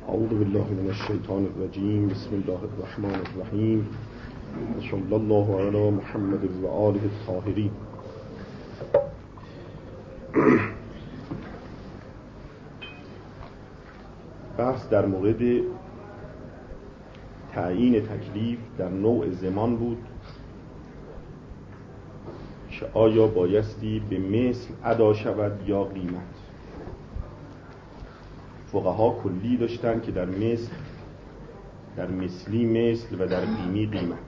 اعوذ بالله من الشیطان الرجیم. بسم الله الرحمن الرحیم. صلی الله علی محمد و آله الطاهرین. بحث در مورد تعیین تکلیف در نوع زمان بود که آیا بایستی به مثل ادا شود یا قیمت. فقها کلی داشتن که در مثلی مثل و در قیمی قیمت،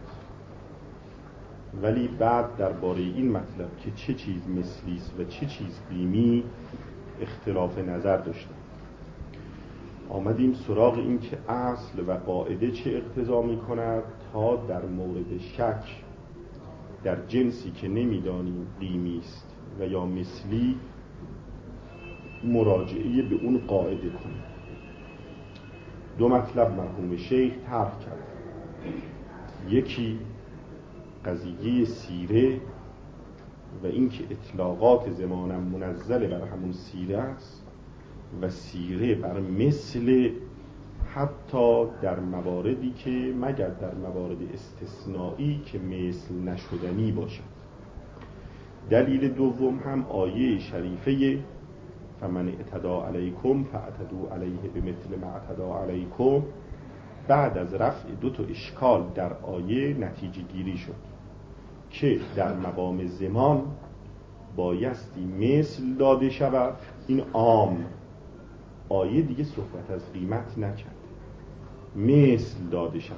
ولی بعد درباره این مطلب که چه چیز مثلی است و چه چیز قیمی اختلاف نظر داشتن. آمدیم سراغ این که اصل و قاعده چه اقتضا می کند تا در مورد شک در جنسی که نمیدانیم قیمی است و یا مثلی مراجعه به اون قاعده کنیم. دو مطلب مرحوم شیخ طرح کرد. یکی قضیه سیره و اینکه اطلاقات زمانم منزل بر همون سیره است و سیره بر مثل، حتی در مواردی که مگر در موارد استثنایی که مثل نشدنی باشد. دلیل دوم هم آیه شریفه فمن اعتدی علیکم فاعتدوا علیه بمثل ما اعتدی علیکم. بعد از رفع دو تا اشکال در آیه نتیجه گیری شد که در مقام زمان بایستی مثل داده شود. این عام، آیه دیگه صحبت از قیمت نکرد، مثل داده شود.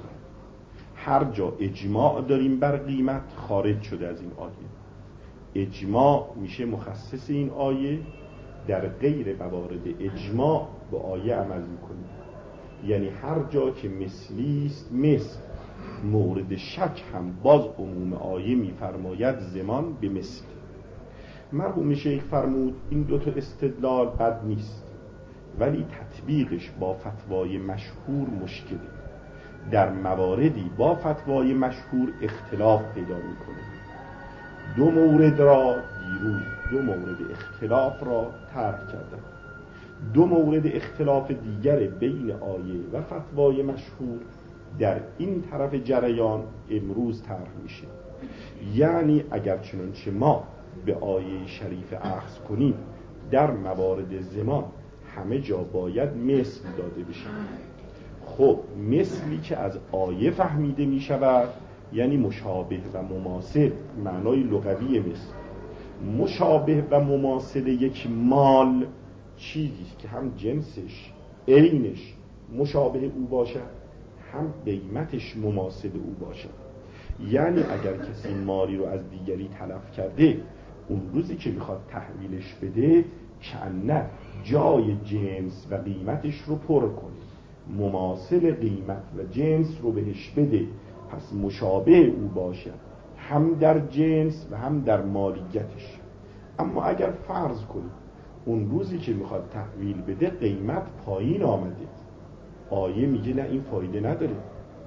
هر جا اجماع داریم بر قیمت خارج شده از این آیه. اجماع میشه مخصص این آیه، در غیر موارد اجماع به آیه عمل میکنیم. یعنی هر جا که مثلی است مثل، مورد شک هم باز عموم آیه میفرماید زمان به مثل. مرحوم شیخ فرمود این دو تا استدلال بد نیست، ولی تطبیقش با فتوای مشهور مشکله. در مواردی با فتوای مشهور اختلاف پیدا میکنه. دو مورد را دیروز دو مورد اختلاف را طرح کردم. دو مورد اختلاف دیگر بین آیه و فتوای مشهور در این طرف جریان امروز طرح میشه. یعنی اگر چنانچه ما به آیه شریف اخذ کنیم در موارد زمان همه جا باید مثل داده بشه. خب مثلی که از آیه فهمیده می شود یعنی مشابه و مماثل، معنای لغوی مثل. مشابه و مماثل یک مال چیزی که هم جنسش عینش مشابه او باشد، هم قیمتش مماثل او باشد. یعنی اگر کسی مالی رو از دیگری تلف کرده، اون روزی که میخواد تحویلش بده کنه جای جنس و قیمتش رو پر کنه، مماثل قیمت و جنس رو بهش بده، پس مشابه او باشد هم در جنس و هم در مالیتش. اما اگر فرض کنیم اون روزی که میخواد تحویل بده قیمت پایین آمده، آیه میگه نه این فایده نداره،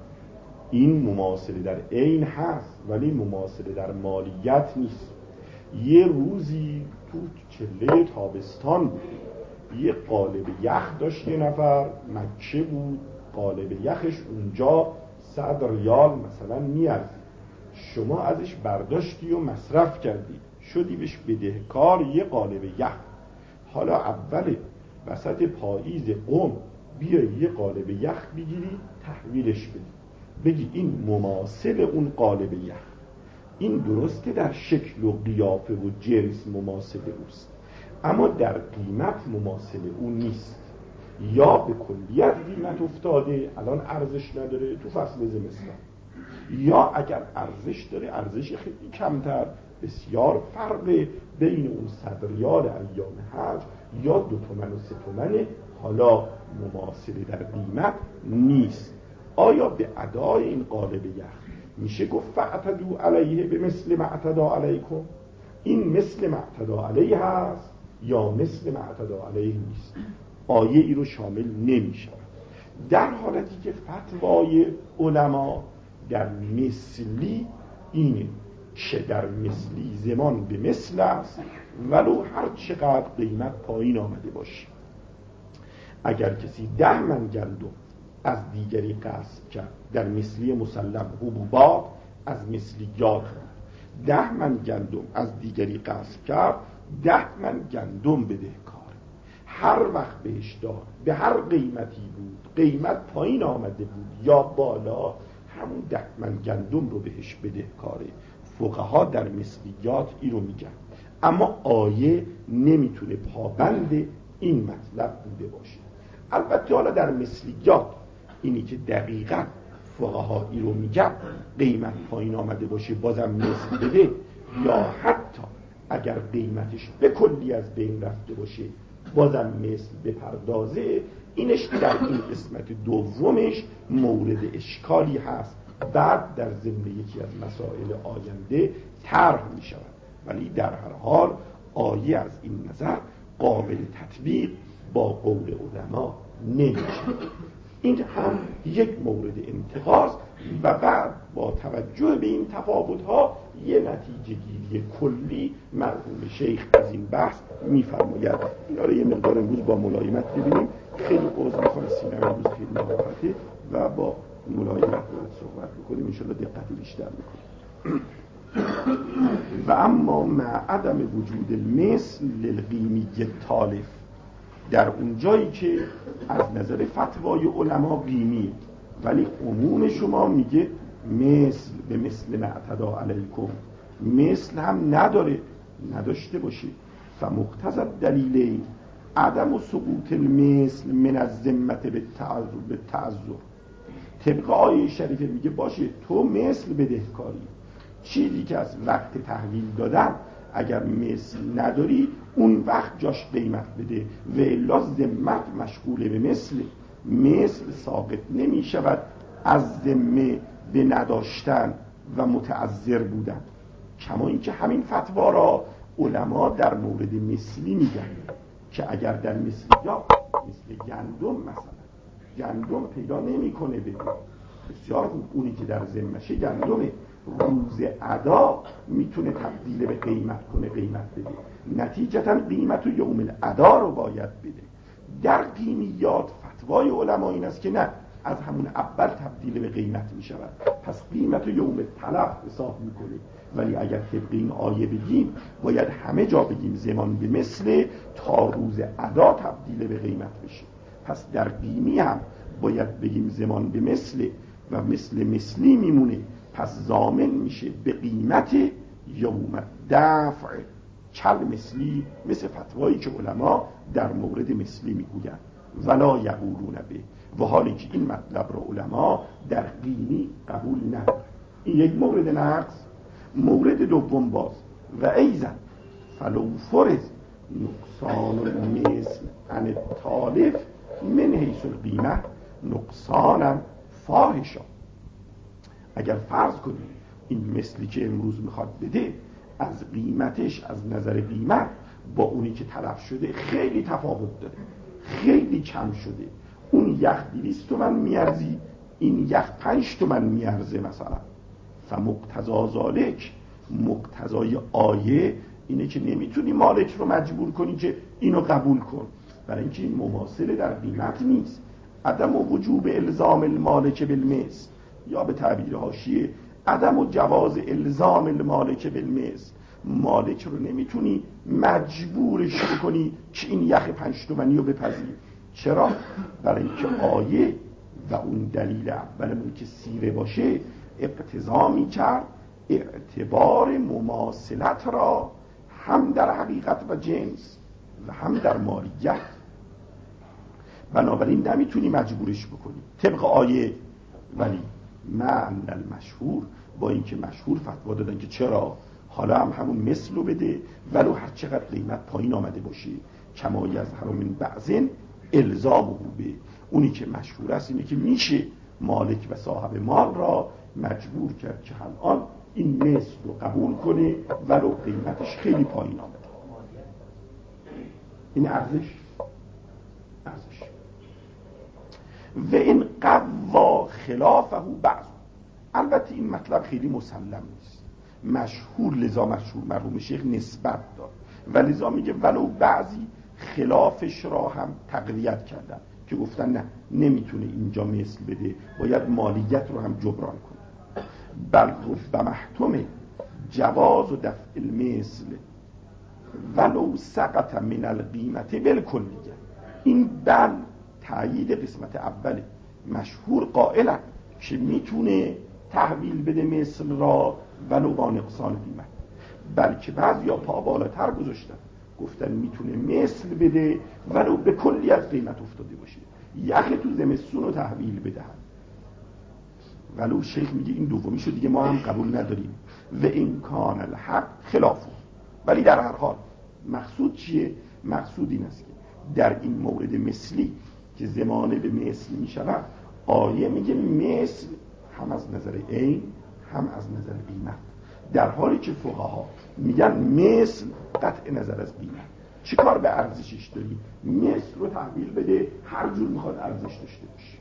این مماثله در عین هست ولی مماثله در مالیت نیست. یه روزی تو چله تابستان بود، یه قالب یخ داشت یه نفر، مکه بود، قالب یخش اونجا 100 ریال مثلا میارزید. شما ازش برداشتی و مصرف کردی، شدی بهش بدهکار یه قالب یخ. حالا اول وسط پاییز قم بیای یه قالب یخ بگیری تحویلش بدی، بگی این مماثل اون قالب یخ. این درسته در شکل و قیافه و جنس مماثل اوست، اما در قیمت مماثل اون نیست. یا به کلیت قیمت افتاده الان ارزش نداره تو فصل زمستان، یا اگر ارزش داره ارزش خیلی کمتر. بسیار فرق بین اون 100 ریال ایام حج یا 2 تومن و 3 تومنه، حالا مماثله در قیمت نیست. آیا به ادای این قالب یخ میشه گفت فاعتدوا علیه به مثل ما اعتدی علیکم؟ این مثل ما اعتدی علیه هست یا مثل ما اعتدی علیه نیست؟ آیه ای رو شامل نمیشه. در حالتی که فتوای علما در مثلی اینه که در مثلی زمان به مثل است ولو هر چقدر قیمت پایین آمده باشه. اگر کسی 10 من گندم از دیگری غصب کرد، در مثلی مسلم حبوبات از مثلیات، 10 من گندم از دیگری غصب کرد، 10 من گندم بدهکار. هر وقت بهش داد به هر قیمتی بود، قیمت پایین آمده بود یا بالا، همون 10 من گندم رو بهش بدهکاره. فقها در مثلیات این رو میگن، اما آیه نمیتونه پابند این مطلب بوده باشه. البته حالا در مثلیات اینی که دقیقاً فقها این رو میگن قیمت پایین آمده باشه بازم مثل بده، یا حتی اگر قیمتش به کلی از بین رفته باشه بازم مثل بپردازه، اینش در این قسمت دومش مورد اشکالی هست، بعد در ضمن یکی از مسائل آینده طرح می شود. ولی در هر حال آیه از این نظر قابل تطبیق با قول علما نمیشه. این هم یک مورد انتقاض و بعد با توجه به این تفاوت‌ها یه نتیجه گیری کلی مرحوم شیخ از این بحث می‌فرماید. اینا رو یه مقدار امروز با ملایمت ببینیم. خیلی عذر می‌خوام، سینم امروز خیلی ناراحته و با ملایمت باید صحبت بکنیم، انشاءالله دقت بیشتر می‌کنیم. و اما مع عدم وجود المثل للقیمی التالف، در اون جایی که از نظر فتوای علما قیمیه ولی عموم شما میگه مثل به مثل نعتدا علیکم، مثل هم نداره، نداشته باشه. فمقتضی دلیل عدم و سقوط المثل من الذمه بالتعذر. طبق آیه شریفه میگه باشه تو مثل بدهکاری، چیزی که از وقت تحویل دادن اگر مثل نداری اون وقت جاش قیمت بده و الا ذمت مشغول به مثل ساقط نمی شود از ذمه به نداشتن و متعذر بودن. کما اینکه همین فتوا را علما در مورد مثلی میگن که اگر در مثلیات مثل گندم مثلا گندم پیدا نمی کنه بده، بسیار خوب، اونی که در ذمشه گندمه، روز ادا میتونه تبدیل به قیمت کنه، قیمت بده، نتیجتا قیمت و یوم الادا رو باید بده. در قیمیات فتوای علما این است که نه، از همون اول تبدیل به قیمت میشود، پس قیمت و یوم تلف حساب میکنه. ولی اگر طبق این آیه بگیم باید همه جا بگیم زمان به مثل تا روز ادا تبدیل به قیمت بشه. پس در قیمی هم باید بگیم زمان به مثل و مثلی میمونه، پس ضامن میشه به قیمت یوم دفع چل مثلی، مثل فتوایی که علما در مورد مثلی میگویند. ولا یقولون به، و حالی که این مطلب را علما در قیمی قبول ندارند. این یک مورد نقص. مورد دوم باز و ایزن فلو فرض نقصان المثل عن التالف من حیث القیمه نقصانا فاحشا. اگر فرض کنیم این مثلی که امروز میخواد بده از قیمتش از نظر قیمت با اونی که تلف شده خیلی تفاوت داره، خیلی کم شده، اون یخ 200 تومن میارزی، این یخ 5 تومن میارزه مثلا، فمقتضا ذالک، مقتضای آیه اینه که نمیتونی مالک رو مجبور کنی که اینو قبول کن، برای اینکه این مماثله در قیمت نیست. عدم و وجوب الزام المالک بالمثل، یا به تعبیر حاشیه عدم و جواز الزام المالک بالمثل، مالک رو نمیتونی مجبورش کنی که این یخ 5 تومانی رو بپذیر. چرا؟ برای اینکه آیه و اون دلیل اولمون که سیره باشه اقتضا می‌کرد اعتبار مماثلت را هم در حقیقت و جنس و هم در مالیت، بنابراین نمیتونی مجبورش بکنی طبق آیه. ولی معنی المشهور، با اینکه مشهور فتوا دادن که چرا حالا هم همون مثل رو بده ولو هر چقدر قیمت پایین آمده باشه، کما یظهر من بعضن الزام به، اونی که مشهور است اینه که میشه مالک و صاحب مال را مجبور کرد که الان این مثل رو قبول کنه ولو قیمتش خیلی پایین آمده. این ارزش و این قوا خلافه بعض. البته این مطلب خیلی مسلم نیست، مشهور، لذا مشهور مرحوم شیخ نسبت داد و لذا میگه ولو بعضی خلافش را هم تقویت کردن. که گفتن نه نمیتونه اینجا مثل بده، باید مالیت رو هم جبران کنه. بل رب محتوم جواز و دفع المثل ولو سقط من القیمت بالکلیه. این بل تأیید قسمت اوله. مشهور قائلن که میتونه تحویل بده مثل را ولو با نقصان قیمت، بلکه بعضیا پا بالاتر گذاشتن گفتن میتونه مثل بده ولو به کلی از قیمت افتاده باشه، یخ تو زمستون رو تحویل بدهن. ولو شیخ میگه این دومیشو دیگه ما هم قبول نداریم و امکان الحق خلافه. ولی در هر حال مقصود چیه؟ مقصود این است که در این مورد مثلی که زمانه به مثل میشود، آیه میگه مثل هم از نظر عین هم از نظر قیمت، در حالی که فقها میگن مثل قطع نظر از قیمت. چی کار به ارزشش داری؟ مثل رو تحویل بده هر جور میخواد ارزش داشته باشه.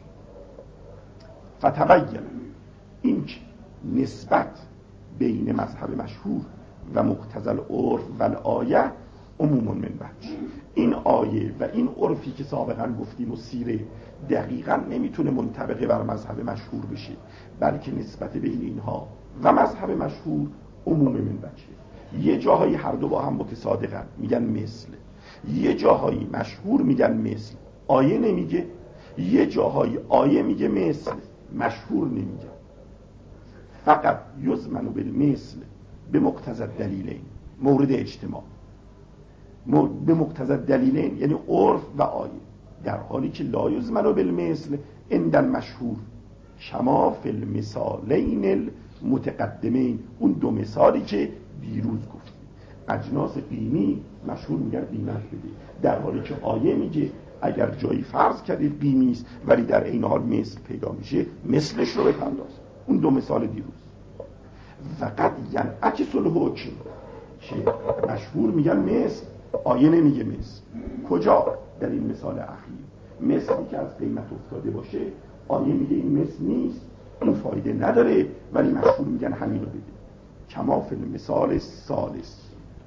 فتبین این که نسبت بین مذهب مشهور و مقتضی العرف و الآیه عموم من وجه. این آیه و این عرفی که سابقا گفتیم و سیره دقیقا نمیتونه منطبق بر مذهب مشهور بشه، بلکه نسبت بین اینها و مذهب مشهور عموم من وجه. یه جاهایی هر دو با هم متصادقن میگن مثل، یه جاهایی مشهور میگن مثل آیه نمیگه، یه جاهایی آیه میگه مثل مشهور نمیگه. فقط یضمن بالمثل به مقتضی الدلیلین، مورد اجتماع به مقتضی الدلیلین یعنی عرف و آیه، در حالی که لا یضمن بالمثل عند المشهور کما فی المثالین المتقدمین. اون دو مثالی که دیروز گفتیم، اجناس قیمی مشهور میگن قیمت بده، در حالی که آیه میگه اگر جایی فرض کردید قیمی است ولی در این حال مثل پیدا میشه مثلش رو بپرداز. اون دو مثال دیروز. فقط ینعکس الحکم که مشهور میگن مثل، آیه نمیگه مثل. کجا؟ در این مثال اخیر مثلی که از قیمت افتاده باشه آیه میگه این مثل نیست، این فایده نداره، ولی مشهور میگن همین رو بده. کما فی المثال الثالث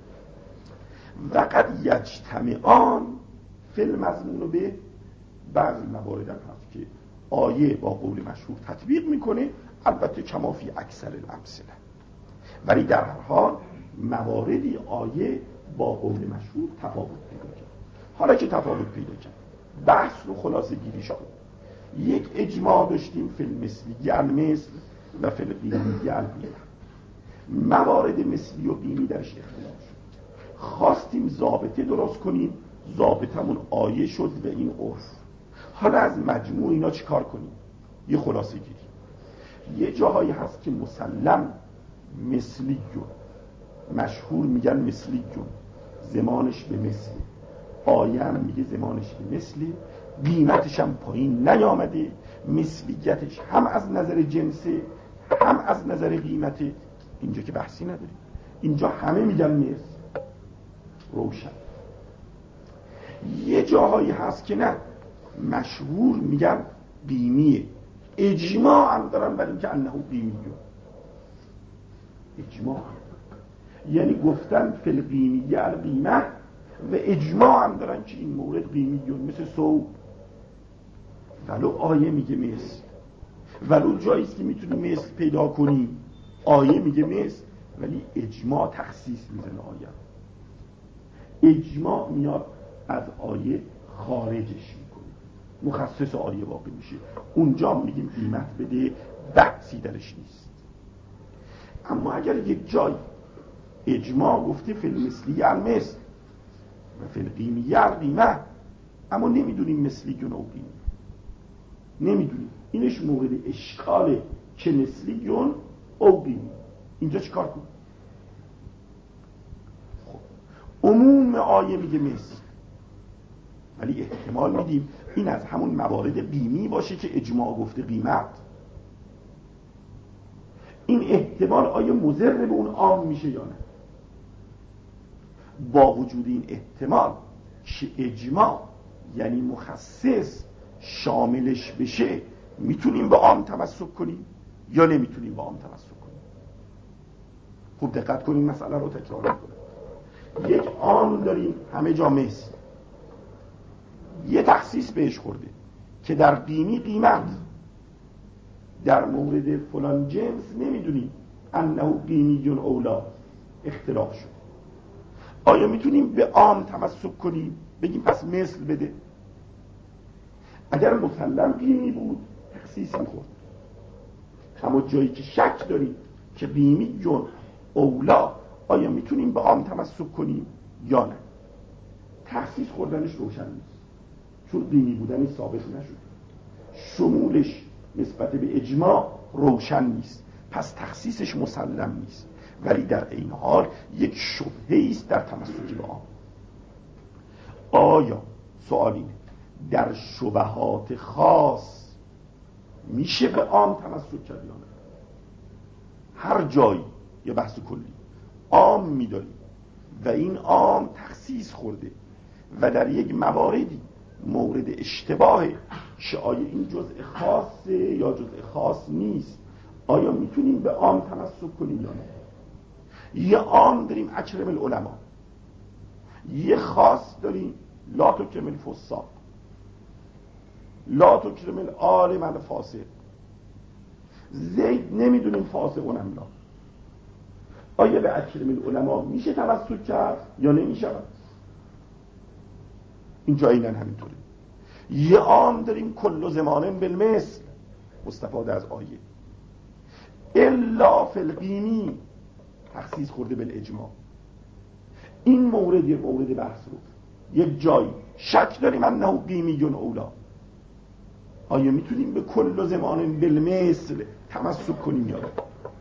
وقد یجتمعان فی المضمون به. بعضی موارد هست که آیه با قول مشهور تطبیق میکنه، البته کما فی اکثر الامثله، ولی در هر حال مواردی آیه با قول مشهور تفاوت پیدا کرد. حالا که تفاوت پیدا کرد بحث رو خلاصه گیریش کن. یک اجماع داشتیم فی المثلی المثل و فی القیمی القیمه. موارد مثلی و قیمی درش اختلاف شد، خواستیم ضابطه درست کنیم، ضابطمون آیه شد و این عرف. حالا از مجموع اینا چی کار کنیم؟ یه خلاصه گیری. یه جاهایی هست که مسلم مثلیون، مشهور میگن مثلیون، زمانش به مثل، آیه هم میگه زمانش به مثل، قیمتش هم پایین نیامده، مثلیتش هم از نظر جنسه هم از نظر قیمته. اینجا که بحثی نداریم، اینجا همه میگن مثل، روشن. یه جاهایی هست که نه، مشهور میگن قیمیه، اجماع هم دارن بر اینکه انه قیمیه، اجماع هم. یعنی گفتن فی القیمیه القیمه و اجماع هم دارن که این مورد قیمیه، مثل صوب. ولو آیه میگه مثل، ولو جاییست که میتونی مثل پیدا کنی آیه میگه مثل، ولی اجماع تخصیص میزنه آیه، اجماع میاد از آیه خارجش میکنه، مخصص آیه واقع میشه. اونجا میگیم قیمت بده، بحثی درش نیست. اما اگر یک جای اجماع گفته فی المثلی المثل و فی القیمیه القیمه، اما نمیدونیم مثلی یا قیمی، نمیدونیم، اینش مورد اشکاله که مثلی یا قیمی. اینجا چیکار کنیم؟ عموم آیه میگه مثل، ولی احتمال میدیم این از همون موارد قیمی باشه که اجماع گفته قیمت. این احتمال آیا مضر به اون عام میشه یا نه؟ با وجود این احتمال که اجماع یعنی مخصص شاملش بشه، میتونیم به عام تمسک کنیم یا نمیتونیم به عام تمسک کنیم؟ خوب دقت کنیم، مسئله رو تکرار کنیم. یک عام داریم همه جا مثل، یه تخصیص بهش خورده، که در قیمی قیمت در مورد فلان جنس نمیدونیم انه قیمی اولا اختلاف شد. آیا میتونیم به عام تمسک کنیم بگیم پس مثل بده؟ اگر مسلم قیمی بود تخصیص میخورد. اما جایی که شک داریم که قیمی جون اولا، آیا میتونیم به عام تمسک کنیم یا نه؟ تخصیص خوردنش روشن نیست، چون قیمی بودنی ثابت نشد، شمولش نسبت به اجماع روشن نیست، پس تخصیصش مسلم نیست. ولی در این حال یک شبهه است در تمسک به عام. آیا سوال اینه در شبهات خاص میشه به عام تمسک کرد یا نه؟ هر جایی یه بحث کلی عام میداریم و این عام تخصیص خورده و در یک مواردی مورد اشتباه که آیا این جزء خاصه یا جزء خاص نیست، آیا میتونیم به عام تمسک کنیم یا نه؟ یه عام داریم اکرم العلماء، یه خاص داریم لا تکرم الفساق، لا تکرم العالم الفاسق. زید نمیدونیم فاسقون ام لا. آیا به اکرم العلماء میشه تمسک کرد یا نمیشه؟ اینجا اینن همینطوره. یه عام داریم کل زمان بالمثل مستفاده از آیه، الا فی القیمی تخصیص خورده بالاجماع. این مورد یه مورد بحث رو یک جایی شک داریم انه قیمی اولا، آیا میتونیم به کل زمان بالمثل تمسک کنیم یا نه؟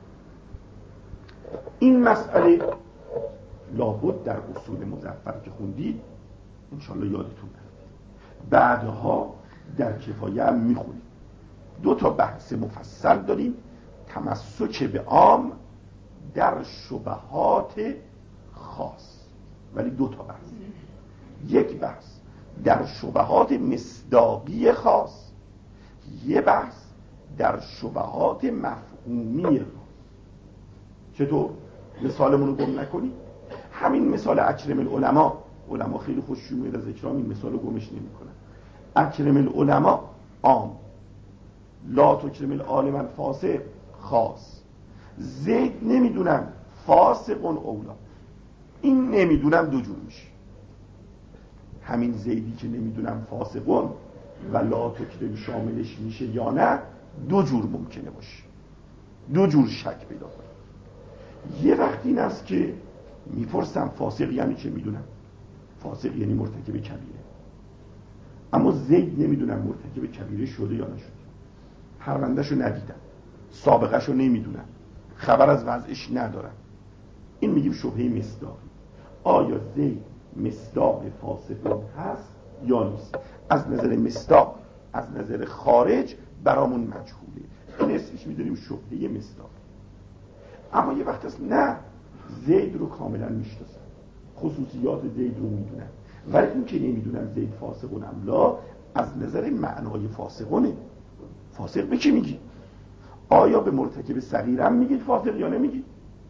این مسئله لابد در اصول مظفر که خوندید انشالله یادتون نره، بعدها در کفایه هم میخونید. 2 تا بحث مفصل داریم، تمسک به عام در شبهات خاص، ولی 2 تا بحث. یک بحث در شبهات مصداقی خاص، یه بحث در شبهات مفهومی خاص. چطور؟ مثالمون رو گم نکنید. همین مثال اکرم العلماء، علما خیلی خوششون میاد از اکرام، این مثال رو گمش نمی کنن. اکرم العلماء عام، لا تکرم العالم الفاسق خاص. زید نمیدونم فاسقون اولا، این نمیدونم 2 جور میشه. همین زیدی که نمیدونم فاسقون و لا تکرم شاملش میشه یا نه، 2 جور ممکنه باشه، 2 جور شک پیدا کنه. یه وقت این است که میپرسم فاسق یعنی چه؟ میدونم فاسق یعنی مرتکب کبیره، اما زید نمیدونم مرتکب کبیره شده یا نشده، پروندهشو ندیدم، سابقهشو نمیدونم، خبر از وضعش ندارم. این میگیم شبهه مصداقی. آیا زید مصداق فاسقون هست یا نیست؟ از نظر مصداق، از نظر خارج برامون مجهوله، این اسمش میدونیم شبهه مصداق. اما یه وقت هست نه، زید رو کاملا میشناسم، خصوصیات زید رو میدونم، ولی این که نمیدونم زید فاسقون ام لا، از نظر معنای فاسقونه. فاسق به چی میگی؟ آیا به مرتکب صغیرم میگید فاسق یا نمیگید؟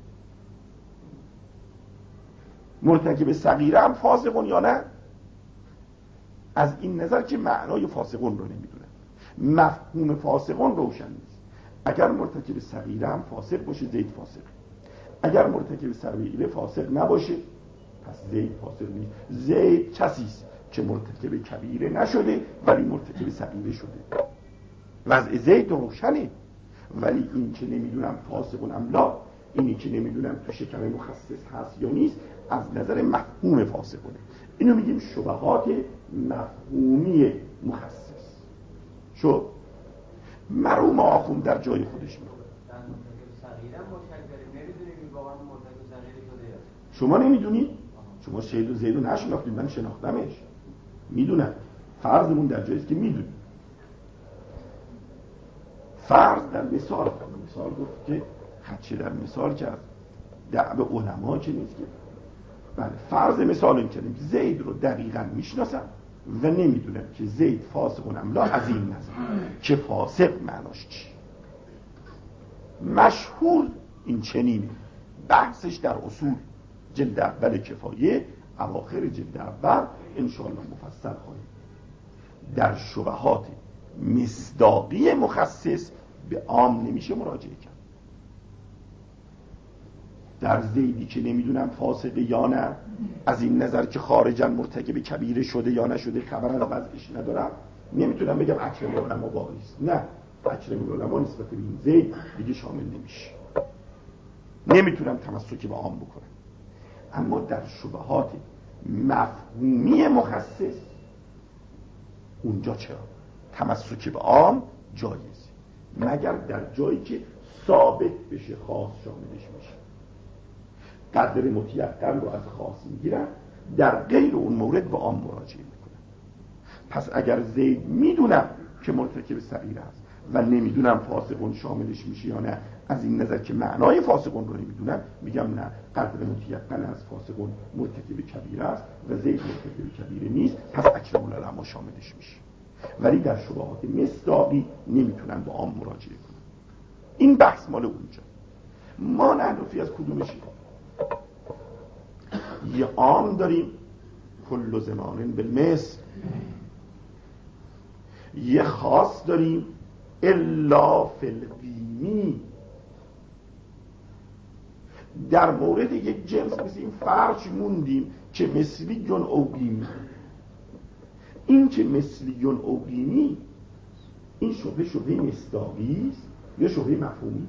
مرتکب صغیرم فاسقون یا نه؟ از این نظر که معنای فاسقون رو نمیدونم، مفهوم فاسقون روشن نیست. اگر مرتکب صغیره هم فاسق باشه زید فاسق، اگر مرتکب صغیره فاسق نباشه پس زید فاسق نیست. زید کسیست که مرتکب کبیره نشده ولی مرتکب صغیره شده، وضع زید روشنه. ولی این که نمیدونم فاسقون ام لا، اینی که نمیدونم تو شکم مخصص هست یا نیست، از نظر مفهوم فاسقونه. اینو میگیم شبهات مفهومی مخصص. شو مرحوم آخوند در جای خودش میخونه. شما نمیدونید؟ شما شهید و زید رو نشناختید، من شناختمش، میدونم. فرضمون در جاییست که میدونید. فرض در مثال گفت که خدشه در مثال کرد، دعوه علما که نیست که بله، فرض مثال این کردیم که زید رو دقیقاً میشناسم و نمیدونم که زید فاسقون ام لا، از این نظر که فاسق معناش چی. مشهور این چنینه، بحثش در اصول جلد اول کفایه، اواخر جلد اول انشاءالله مفصل خواهیم. در شبهات مصداقی مخصص به عام نمیشه مراجعه کرد. در زیدی که نمیدونم فاسقه یا نه، از این نظر که خارجا مرتکب کبیره شده یا نشده خبر از وضعش ندارم، نمیتونم بگم اکرم العلماء باقی است. نه، اکرم العلماء نسبت به این زید دیگه شامل نمیشه. نمیتونم تمسک به عام بکنم. اما در شبهات مفهومی مخصص اونجا چرا تمسک به عام جایزه، مگر در جایی که ثابت بشه خاص شاملش میشه. قدر متیقن رو از خاص میگیرن، در غیر اون مورد به عام مراجعه میکنن. پس اگر زید میدونم که مرتکب صغیره است و نمیدونم فاسقون شاملش میشه یا نه، از این نظر که معنای فاسقون رو نمیدونم، میگم نه، قدر متیقن از فاسقون مرتکب کبیره است و زید مرتکب کبیره نیست، پس اکرم العلماء شاملش میشه. ولی در شبهات مصداقی نمیتونن با عام مراجعه کنن. این بحث مال اونجا. ما نحنفی از کدومشیم؟ یه عام داریم کل زمان بالمثل، یه خاص داریم الا فی القیمی. در مورد یک جنس مثل این فرش موندیم که مثلیون او قیمی. این که مثلیون او قیمی، این شبهه مصداقی است یا شبهه مفهومی؟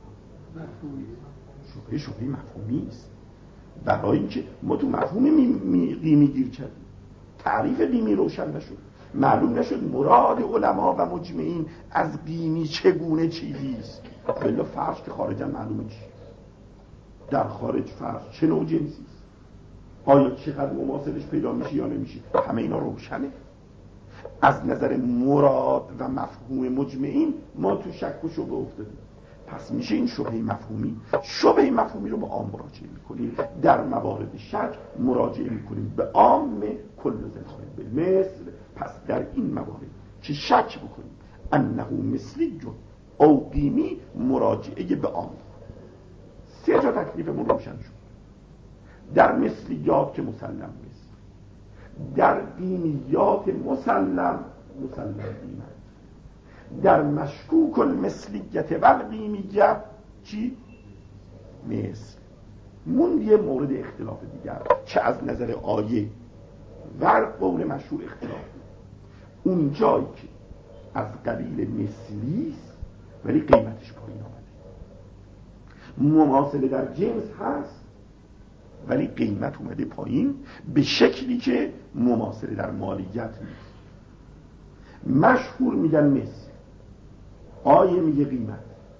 شبهه مفهومی است. برای اینکه ما تو مفهوم قیمی گیر کردیم، تعریف قیمی روشن نشد، معلوم نشد مراد علما و مجمعین از قیمی چگونه چیزی است. بلا فرش که خارجا معلومه چی، در خارج فرش چه نوع جنسی است، آیا چقدر مماثلش پیدا میشه یا نمیشه، همه اینا روشنه. از نظر مراد و مفهوم مجمعین ما تو شک و شبهه افتادیم. پس میشه این شبهه مفهومی رو به عام مراجعه میکنیم. در موارد شک مراجعه میکنیم به عام کل زمان بالمثل. پس در این موارد که شک بکنیم انه مثلی او قیمی، مراجعه به عام. سه تا تکلیفمون روشن شد. در مثلیات که مسلم نیست، در قیمیات مسلم قیمت، در مشکوک المثلیت و القیمیه چی؟ مثل. موند یه مورد اختلاف دیگر که از نظر آیه و قول مشهور اختلاف، اون جایی که از قبیل مثلی است ولی قیمتش پایین آمده، مماثله در جنس هست ولی قیمت اومده پایین به شکلی که مماثله در مالیت نیست. مشهور میگن مثل، آیه میگه قیمت.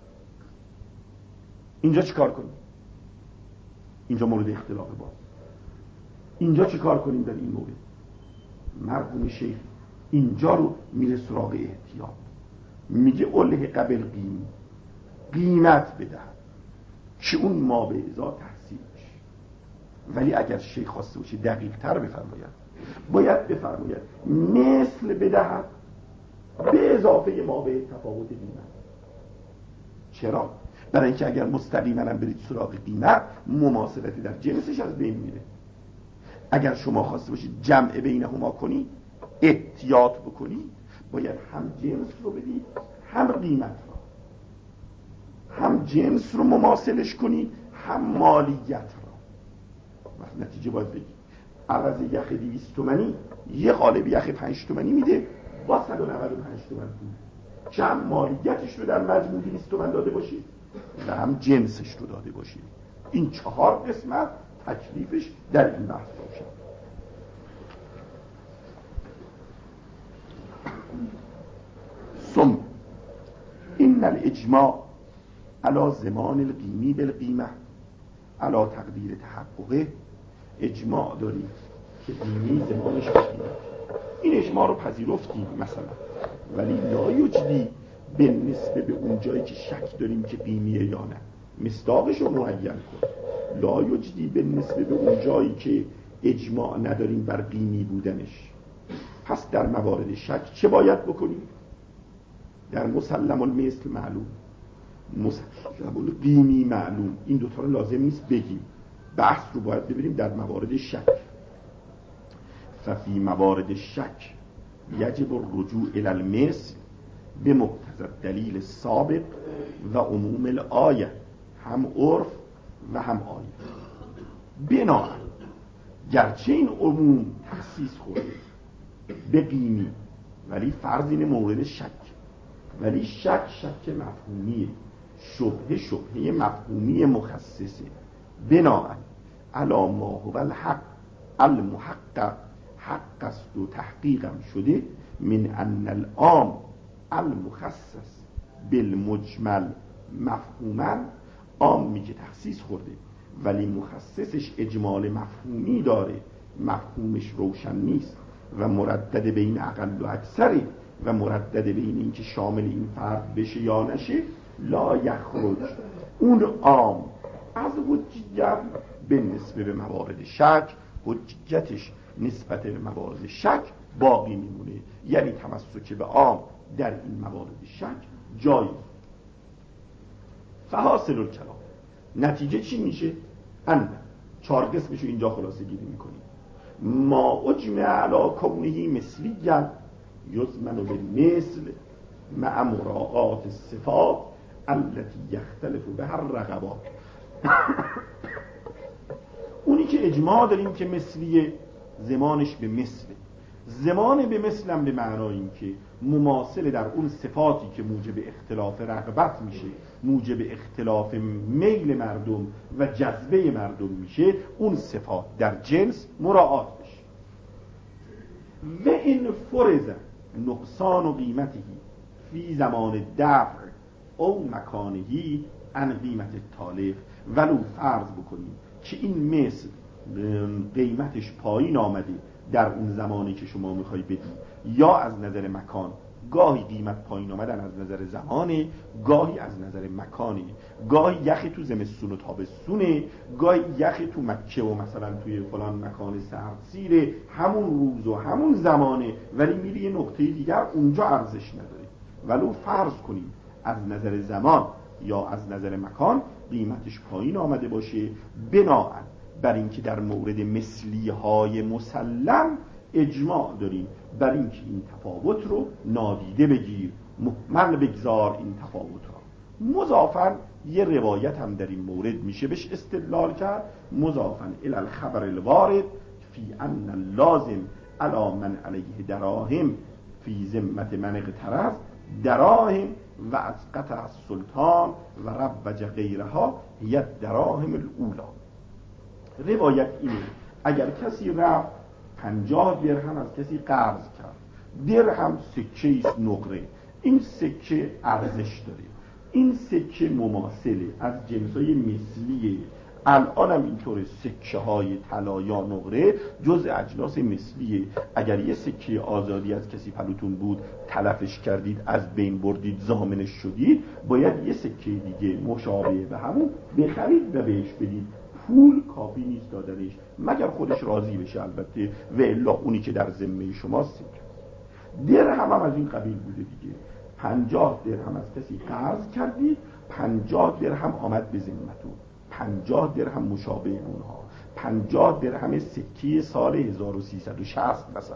اینجا چی کار کنیم؟ اینجا مورد اختلاف باز. اینجا چی کار کنیم در این مورد؟ مرحوم شیخ اینجا رو میره سراغ احتیاط، میگه اله قبل قیمت بدهد که اون ما به ازا تحصیل بشه. ولی اگر شیخ خواسته باشه دقیق تر بفرماید، باید بفرماید مثل بدهد به اضافه ما به تفاوت قیمت. چرا؟ برای اینکه اگر مستقیما برید سراغ قیمت، مماثلتی در جنسش از بین میره. اگر شما خواسته باشید جمع بینهما کنید، احتیاط بکنید، باید هم جنس رو بدید هم قیمت رو، هم جنس رو مماثلش کنید هم مالیت رو. مثلا نتیجه باید بگید عوض یخ 200 تومانی یه قالب یخ 5 تومانی میده با 195 تومن پول، که هم مالیتش رو در مجموع 200 تومن داده باشید و هم جنسش رو داده باشید. این 4 قسمت تکلیفش در این بحث روشن. ثم این الاجماع علی زمان القیمی بالقیمه علی تقدیر تحققه. اجماع داریم که قیمی زمانش بقیمه، این اجماع رو پذیرفتیم مثلا، ولی لا یجدی به نسبه به اون جایی که شک داریم که قیمیه یا نه، مصداقش رو معین کن. لا یجدی به نسبه به اون جایی که اجماع نداریم بر قیمی بودنش. پس در موارد شک چه باید بکنیم؟ در مسلم المثل معلوم، مسلم القیمی معلوم، این دوتا رو لازم نیست بگیم، بحث رو باید ببینیم در موارد شک. ففی موارد شک یجب الرجوع الی المثل به مقتضی دلیل سابق و عموم الآیه، هم عرف و هم آیه. بنابراین گرچه این عموم تخصیص خورده به قیمی، ولی فرض اینه مورد شک، ولی شک مفهومیه، شبهه مفهومی مخصصه. بنابراین علا ما هو الحق المحقق، حق است و تحقیقم شده، من ان العام المخصص بالمجمل مفهوما، عامی که تخصیص خورده ولی مخصصش اجمال مفهومی داره، مفهومش روشن نیست و مردد بین اقل و اکثری و مردد بین این که شامل این فرد بشه یا نشه، لا یخرج، اون عام از حجیت به نسبت به موارد شک، حجیتش نسبت به موارد شک باقی میمونه. یعنی تمسک به عام در این موارد شک جایز. فحاصل الکلام، نتیجه چی میشه؟ ان 4 قسمشو اینجا خلاصه گیری میکنیم. ما اجمع علی کونه مثلی یضمن بالمثل مع مراعات الصفات التي یختلف بها الرغبات. اونی که اجماع داریم که مثلیه، زمانش به مثله. زمان به مثلم به معنای این که مماثل در اون صفاتی که موجب اختلاف رغبت میشه، موجب اختلاف میل مردم و جذبه مردم میشه، اون صفات در جنس مراعات بشه. و این فرض نقصان قیمتی فی زمان دفع او مکانهی عن قیمت التالف، ولو فرض بکنیم که این مثل قیمتش پایین آمده در اون زمانی که شما میخوای بدی، یا از نظر مکان، گاهی قیمت پایین آمدن از نظر زمانه، گاهی از نظر مکانه، گاهی یخی تو زمستون و تابستونه، گاهی یخی تو مکه و مثلا توی فلان مکان سردسیره، همون روز و همون زمانه، ولی میری یه نقطه دیگر اونجا ارزش نداره. ولو فرض کنیم از نظر زمان یا از نظر مکان قیمتش پایین آمده باشه، بناهن بر اینکه در مورد مثلی های مسلم اجماع داریم بر اینکه این تفاوت رو نادیده بگیر، مهمل بگذار این تفاوت را. مضافاً یه روایت هم در این مورد میشه بهش استدلال کرد، مضافاً الی الخبر الوارد فی ان اللازم علی من علیه دراهم فی ذمت من اقترض دراهم و از قطع السلطان و ربج غیرها هی دراهم الاولا. روایت اینه اگر کسی رفت 50 درهم از کسی قرض کرد، درهم سکه است نقره، این سکه ارزش داره، این سکه مماثله از جنسای مثلیه، الان هم اینطوره، سکه های طلا یا نقره جز اجناس مثلیه. اگر یه سکه آزادی از کسی پلوتون بود تلفش کردید، از بین بردید، ضامنش شدید، باید یه سکه دیگه مشابه به همون بخرید و بهش بدید. پول کافی نیست دادنش مگر خودش راضی بشه البته، و الا اونی که در ذمه شماست سکه. درهم هم از این قبیل بوده دیگه، 50 درهم از کسی قرض کردید، 50 درهم آمد به ذمتون، 50 درهم مشابه اونها، 50 درهم سکه سال 1360 مثلا.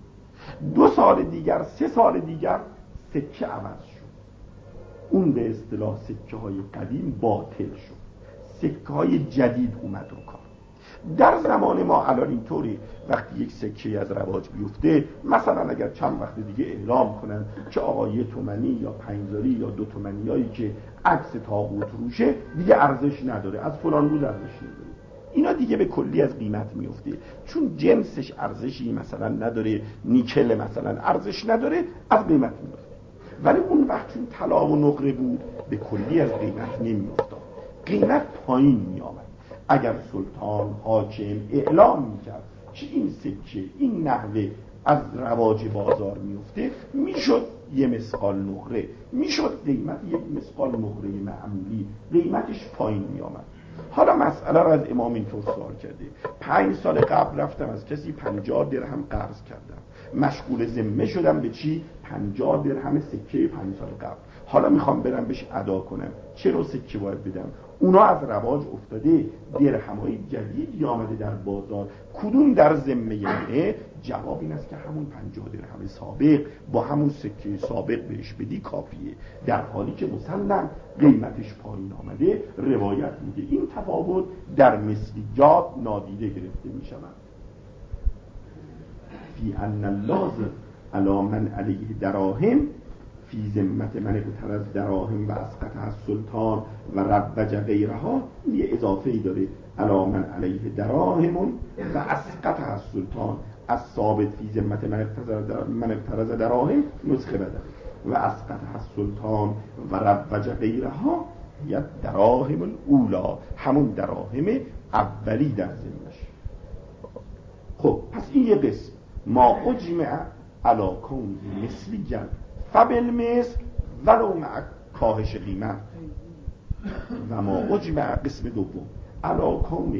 2 سال دیگر، 3 سال دیگر سکه عوض شد، اون به اصطلاح سکه های قدیم باطل شد، سکه های جدید اومد رو کار. در زمان ما الان اینطوری وقتی یک سکه از رواج بیفته، مثلا اگر چند وقت دیگه اعلام کنن که آقا 1 تومانی یا 5 زاری یا 2 تومانی هایی که عکس طاغوت روشه دیگه ارزش نداره، از فلان روز ارزش نداره، اینا دیگه به کلی از قیمت میفته، چون جنسش ارزشی مثلا نداره، نیکل مثلا ارزش نداره، از قیمت میفته. ولی اون وقت چون طلا و نقره بود به کلی از قیمت نمیافتاد، قیمت پایین میآمد. اگر سلطان حاکم اعلام میکرد که این سکه این نحوه از رواج بازار میفته، میشد 1 مثقال نقره، میشد قیمت 1 مثقال نقره معمولی، قیمتش پایین میآمد. حالا مسئله رو از امام اینطور سوال کرده، 5 سال قبل رفتم از کسی 50 درهم قرض کردم، مشغول ذمه شدم به چی؟ 50 درهم سکه 5 سال قبل، حالا میخوام برم بهش ادا کنم، چه نوع سکه باید بدم؟ اونا از رواج افتاده، درهم‌های جدیدی آمده در بازار، کدوم در ذمه منه؟ جواب این است که همون 50 درهم سابق با همون سکه سابق بهش بدی کافیه، در حالی که مسلم قیمتش پایین آمده. روایت میگه این تفاوت در مثلیات نادیده گرفته می شود. فی ان اللازم علی من علیه دراهم فی ذمت من اقترض دراهم و اسقطها السلطان و روج غیرها، یه اضافه ای داره، علی من علیه دراهم و اسقطها السلطان، از ثابت فی ذمت من اقترض دراهم نسخه بده و اسقطها السلطان و روج غیرها یا دراهم الاولا، همون دراهم اولی در ذمش. خب پس این یه قسم ما اجمع علی کون مثلی جن فبالمثل ولو مع کاهش قیمت، و ما اجمع قسم دوم علی کونه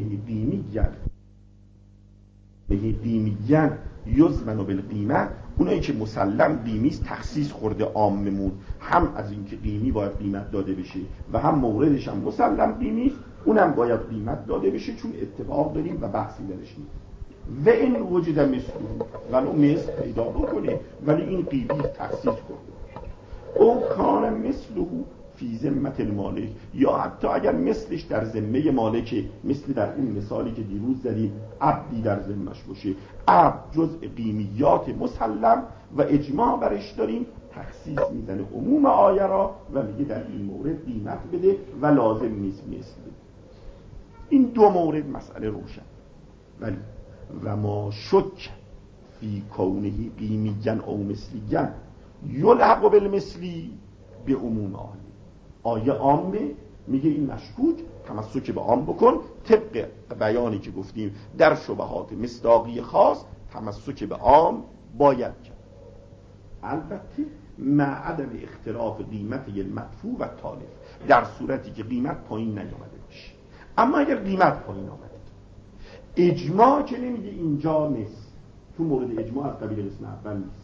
قیمیًا یضمن بالقیمت، اونایی که مسلم قیمیست تخصیص خورده عاممون، هم از اینکه قیمی باید قیمت داده بشه و هم موردش هم مسلم قیمیست، اونم باید قیمت داده بشه چون اتفاق داریم و بحثی درش نیست. و این وجود مثل ولو مثل پیدا بکنه ولی این قیمی تخصیص خورده، او کان مثله فی ذمت المالک، یا حتی اگر مثلش در ذمه مالکه، مثل در این مثالی که دیروز زدیم عبدی در ذمش باشه، عبد جزء قیمیات مسلم و اجماع برش داریم، تخصیص میزنه عموم آیه را و میگه در این مورد قیمت بده و لازم نیست مثل بده. این دو مورد مسئله روشن. ولی و ما شک فی کونه قیمیًا او مثلیًا یلحق بالمثلی به عموم آیه عامه، میگه این مشکوک، تمسک به عام بکن، طبق بیانی که گفتیم در شبهات مصداقی خاص تمسک به عام باید کرد، البته مع عدم اختلاف قیمت المدفوع و تالف، در صورتی که قیمت پایین نیامده باشه. اما اگر قیمت پایین آمده، اجماع که نمیگه اینجا مثل، تو مورد اجماع از قبیل قسم اول نیست.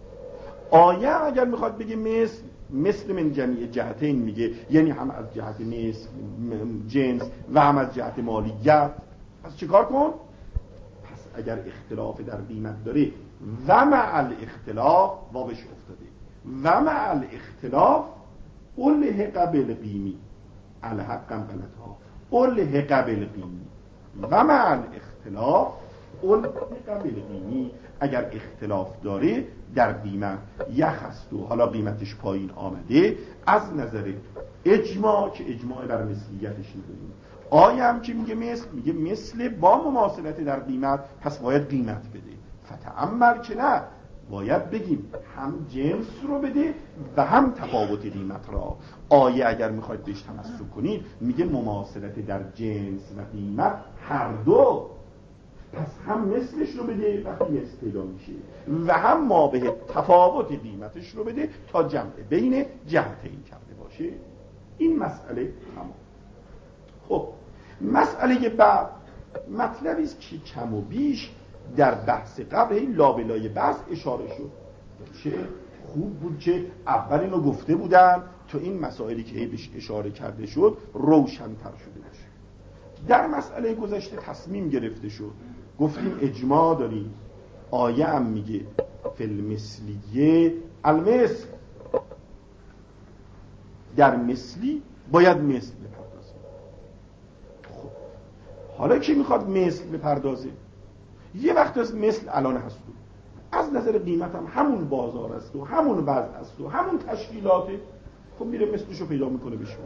آیه اگر میخواد بگه مثل من جمیع جهتین میگه، یعنی هم از جهت مثل جنس و هم از جهت مالیت. پس چیکار کن؟ پس اگر اختلاف در قیمت داره و مع الاختلاف وابش افتاده و مع الاختلاف الحق بالقیمی، الحقم غلط ها، الحق بالقیمی و مع الاختلاف الحق بالقیمی، اگر اختلاف داره در قیمت یخستو، حالا قیمتش پایین آمده، از نظر اجماع که اجماع بر مثلیتش نداریم، آیه هم که میگه مثل با مماثلت در قیمت، پس باید قیمت بده. فتأمل که نه، باید بگیم هم جنس رو بده و هم تفاوت قیمت را. آیه اگر میخواید بهش تمسک کنید میگه مماثلت در جنس و قیمت هر دو، پس هم مثلش رو بده وقتی مثل پیدا میشه و هم ما به تفاوت قیمتش رو بده تا جمع بین جهتین کرده باشه. این مسئله تمام. خب مسئله بعد مطلبی است که کم و بیش در بحث قبل هی لابلای بحث اشاره شد. چه خوب بود که اول اینو گفته بودن تو این مسائلی که هی بهش اشاره کرده شد روشن‌تر شده باشه. در مسئله گذشته تصمیم گرفته شد، گفتیم اجماع داریم، آیه هم میگه فی المثلیه المثل، در مثلی باید مثل بپردازه. خب حالا کی میخواد مثل بپردازه؟ یه وقت از مثل الان هست و از نظر قیمت هم همون بازار است و همون وضع است و همون تشکیلاته، خب میره مثلشو پیدا میکنه بشه.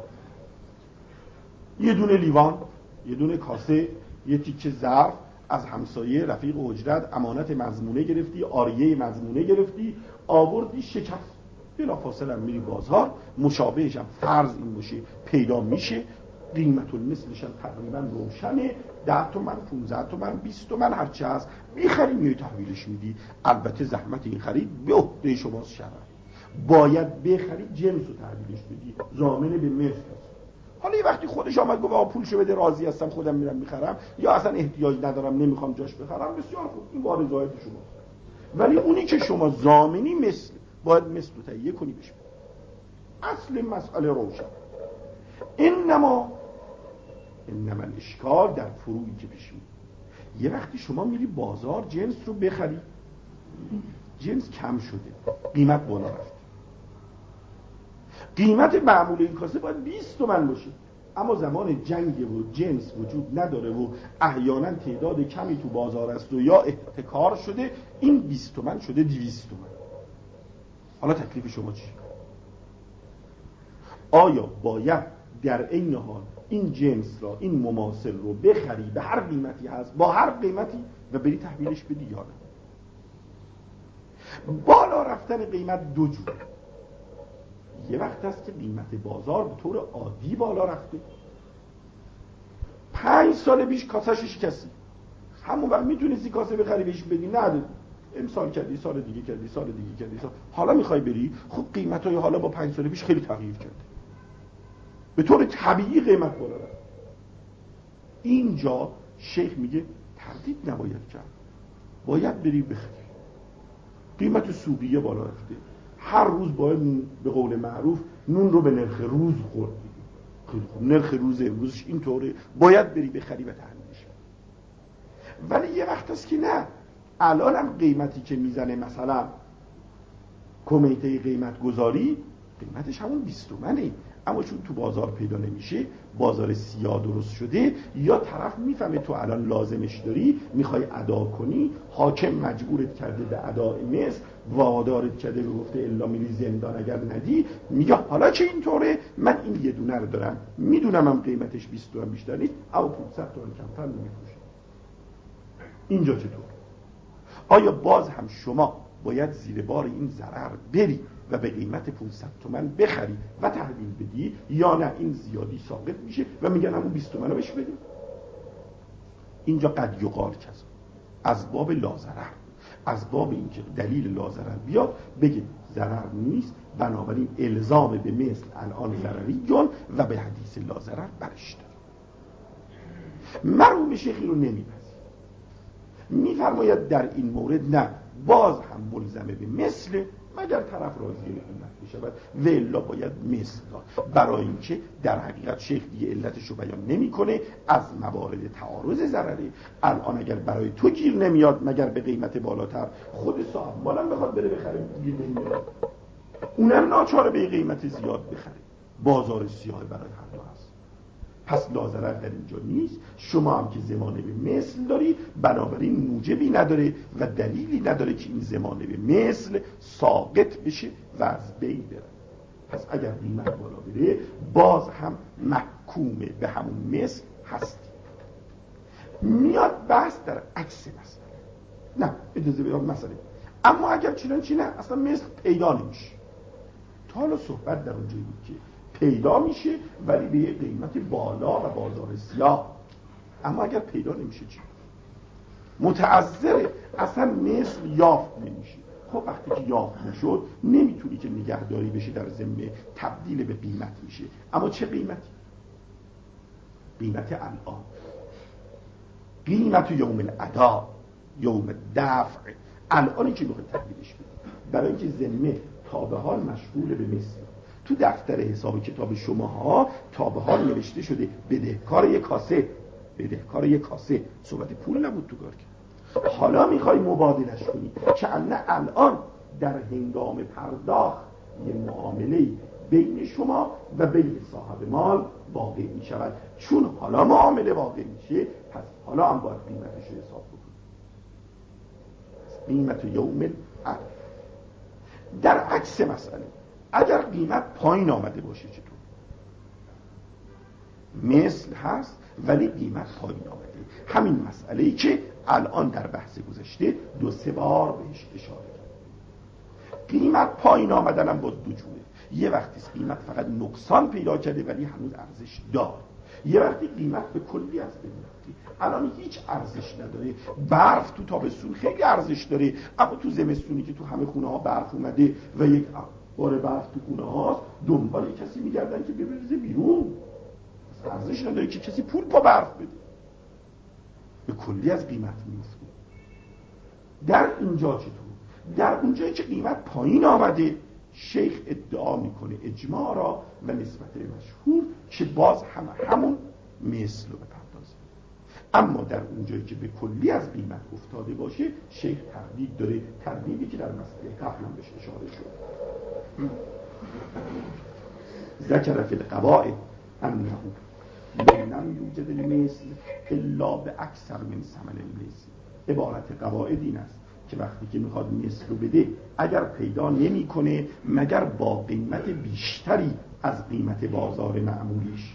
یه دونه لیوان، یه دونه کاسه، یه تیکه ظرف از همسایه رفیق حجرت امانت مضمونه گرفتی، آریه مضمونه گرفتی، آوردی شکست، بلافاصله میری بازار، مشابهش هم فرض این باشه پیدا میشه، قیمت المثلش هم تقریبا روشنه، 10 تومن 15 تومن 20 تومن هرچی هست میخری، میای تحویلش میدی. البته زحمت این خرید به عهده شماست، شرعاً باید بخری جنس رو تحویلش بدی، ضامن به مثل. حالا یه وقتی خودش آمد گفت آقا پولشو بده راضی هستم خودم میرم میخرم، یا اصلا احتیاج ندارم نمیخوام جاش بخرم، بسیار خوب، این وارزایت شماست. ولی اونی که شما ضامنی مثل، باید مثل رو تهیه کنی بشه. اصل مسئله روشن. انما الاشکال در فروعی که پیش میاد. یه وقتی شما میری بازار جنس رو بخری، جنس کم شده، قیمت بالا رفته. قیمت معمول این کاسه باید 20 تومن باشه، اما زمان جنگ و جنس وجود نداره و احیانا تعداد کمی تو بازار است و یا احتکار شده، این 20 تومن شده 200 تومن. حالا تکلیف شما چیه؟ آیا باید در این حال این جنس را، این مماثل رو بخری به هر قیمتی هست، با هر قیمتی، و بری تحویلش بدی یا نه؟ بالا رفتن قیمت دو جوره. یه وقت هست که قیمت بازار به طور عادی بالا رفته، 5 سال پیش کاسه‌ش شکستی، همون وقت میتونستی کاسه بخری بهش بدی، نه امسال کردی، سال دیگه کردی، سال دیگه کردی، حالا میخوای بری، خب قیمت‌های حالا با 5 سال پیش خیلی تغییر کرده، به طور طبیعی قیمت بالا رفت. اینجا شیخ میگه تردید نباید کرد، باید بری بخری. قیمت سوقیه بالا رفته، هر روز باید به قول معروف نون رو به نرخ روز خورد. خیلی خوب، نرخ روز امروزش اینطوره، باید بری بخری و تحمیلش. ولی یه وقت هست که نه، الان هم قیمتی که میزنه مثلا کمیته قیمت گذاری، قیمتش همون 20 تومنه، اما چون تو بازار پیدا نمیشه، بازار سیاه درست شده، یا طرف میفهمه تو الان لازمش داری، میخوای ادا کنی، حاکم مجبورت کرده به ادای مثل، وادارت کرده به گفته الا میری زندان اگر ندی، میگه حالا که اینطوره، من این یه دونه رو دارم، میدونم هم قیمتش 20 تومن بیشتر نیست، اما 500 تومن کمتر نمیفروشه. اینجا چطور؟ آیا باز هم شما باید زیر بار این ضرر بری و به قیمت 500 تومن بخری و تحویل بدی، یا نه این زیادی ساقط میشه و میگن همون 20 تومن رو بهش بدی؟ اینجا قد یقال کذا، از باب لازرر، از باب اینکه دلیل لازرر بیاد بگه ضرر نیست، بنابراین الزام به مثل الان ضرریون و به حدیث لازرر برش داره. مرحوم شیخی رو نمیپذیر، میفرماید در این مورد نه، باز هم ملزمه به مثل مگر طرف راضی به قیمت بشود و الا باید مثل داد، برای اینکه در حقیقت شیخ دیگه علتش رو بیان نمیکنه، از موارد تعارض ضرره. الان اگر برای تو گیر نمیاد مگر به قیمت بالاتر، خود صاحب مالم بخواد بره بخره گیر نمیاد، اونم ناچاره به قیمت زیاد بخره، بازار سیاه برای هر دو هست. پس لازرر در اینجا نیست، شما هم که زمانه به مثل داری، بنابراین موجبی نداره و دلیلی نداره که این زمانه به مثل ساقط بشه و از بین بره. پس اگر قیمت بالا بره باز هم محکوم به همون مثل هستی. میاد بحث در عکس مسئله، نه اجازه بدید مسئله، اما اگر چنانچه نه اصلا مثل پیدا نمیشه. تا حالا صحبت در اونجایی بود که پیدا میشه ولی به یه قیمت بالا و بازار سیاه، اما اگر پیدا نمیشه چی؟ متعذره، اصلا مثل یافت نمیشه. خب وقتی که یافت نشد نمیتونی که نگهداری بشه، در ذمه تبدیل به قیمت میشه. اما چه قیمتی؟ قیمت الان، قیمت یوم الادا، یوم دفع، الانی که میخواد تبدیلش بشه، برای اینکه ذمه تا به حال مشغول به مثل. تو دفتر حساب کتاب شماها تا به حال نوشته شده بدهکار یک کاسه، بدهکار یک کاسه، صحبت پول نبود تو کار که. حالا میخوای مبادلش کنی که الان در هنگام پرداخت یه معامله بین شما و بین صاحب مال واقع میشود. چون حالا معامله واقع میشه، پس حالا هم باید قیمتش رو حساب بکنی. قیمت یوم العرض. در عکس مسئله اگر قیمت پایین آمده باشه چطور؟ مثل هست ولی قیمت پایین آمده، همین مسئله‌ای که الان در بحث گذشته 2-3 بار بهش اشاره کرد. قیمت پایین آمدن هم باز دو جوره، یه وقتی قیمت فقط نقصان پیدا کرده ولی هنوز ارزش داره، یه وقتی قیمت به کلی از بین رفته، الان هیچ ارزش نداره. برف تو تابستون خیلی ارزش داره، اما تو زمستونی که تو همه خونه ها برف اومده و یک بار برف تو خونه هاست، دنبال کسی میگردن که ببریزه بیرون، ارزش نداره که کسی پول با برف بده، به کلی از قیمت میفته. در اینجا چطور؟ در اونجایی که قیمت پایین آمده، شیخ ادعا میکنه اجماع را و نسبت مشهور که باز همون مثل رو بپردازه. اما در اونجایی که به کلی از قیمت افتاده باشه شیخ تردید داره، تردیدی که در مسئله قبلا بهش اشاره شد. ذکر فی القواعد انه لم یوجد المثل الا باکثر من ثمن المثل. عبارت قواعد این است که وقتی که میخواد مثل رو بده اگر پیدا نمیکنه مگر با قیمت بیشتری از قیمت بازار معمولیش.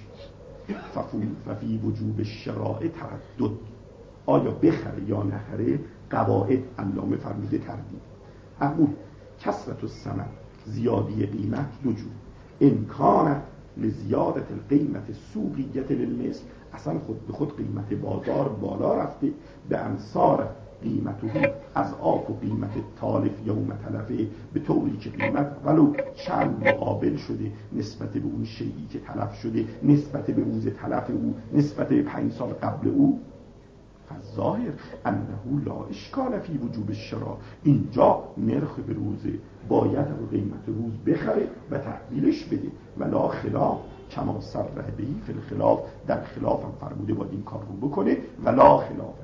ففی وجوب الشراء تردد، آیا بخره یا نخره قواعد علامه فرموده تردید. اما کثرت الثمن، زیادی قیمت دو جور، امکان لزیادت القیمت سوقیت للمثل، اصلا خود به خود قیمت بازار بالا رفته به انصار قیمته از آف و قیمت تالف یوم تلفه، به طوری که قیمت ولو چند مقابل شده نسبت به اون شیئی که تلف شده، نسبت به روز تلف او، نسبت به 5 سال قبل او. فالظاهر انه لا اشکال فی وجوب الشراء، اینجا نرخ به روزه باید رو قیمت روز بخره و تحویلش بده. ولا خلاف کما صرح بهی فی الخلاف، در خلاف هم فرموده باید این کار رو بکنه. ولا خلاف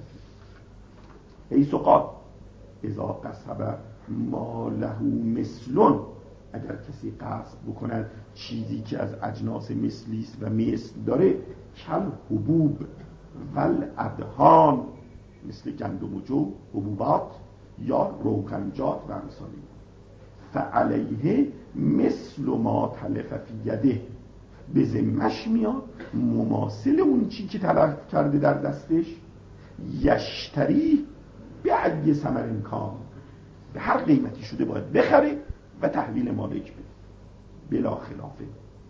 حیث قال اذا قصب ما له مثلون، اگر کسی قصب بکند چیزی که از اجناس مثلی است و مثل داره، کل حبوب والادهان، مثل گندم و جو، حبوبات یا روغنجات و امثالی، فعلیه مثل ما تلف فی یده، به ذمش میاد مماثل اون چی که تلف کرده در دستش، یشتری به ای ثمر امکان، به هر قیمتی شده باید بخره و تحویل مالک بده بلا خلافه.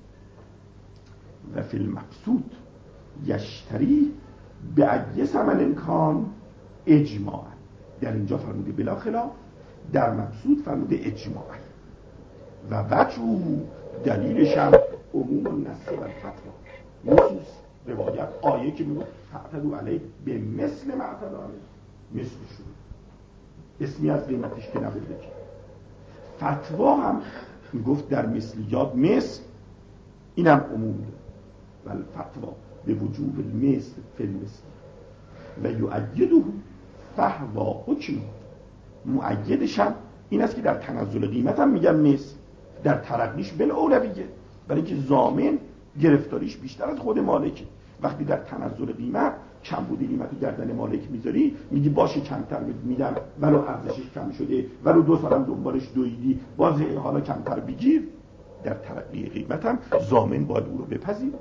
و فی المقصود یشتری به ای ثمر امکان اجماعا، در اینجا فرموده بلا خلاف، در مقصود فرموده اجماعا. و وجه دلیلش هم عموم النص و الفتوا، نصوص روایت آیه که میگه فاعتدوا علیه به مثل ما اعتدوا علیه، مثل شده اسمی از قیمتش که نبوده که. فتوا هم میگفت در مثلیات مثل، اینم عموم ده. ولی فتوا به وجوب المثل فی المثل و یؤیده فهوا حکم، مؤیدش هم این است که در تنزل قیمت هم میگن مثل، در ترقیش بالاولویه، برای اینکه ضامن گرفتاریش بیشتر از خود مالکه. وقتی در تنزل قیمت کم بوده قیمت گردن مالک میذاری، میگی باشه کمتر میدم ولو ارزشش کم شده، ولو 2 سالم دنبالش دویدی، باز حالا کمتر بگیر. در ترقی قیمت هم ضامن باید او رو بپذیر.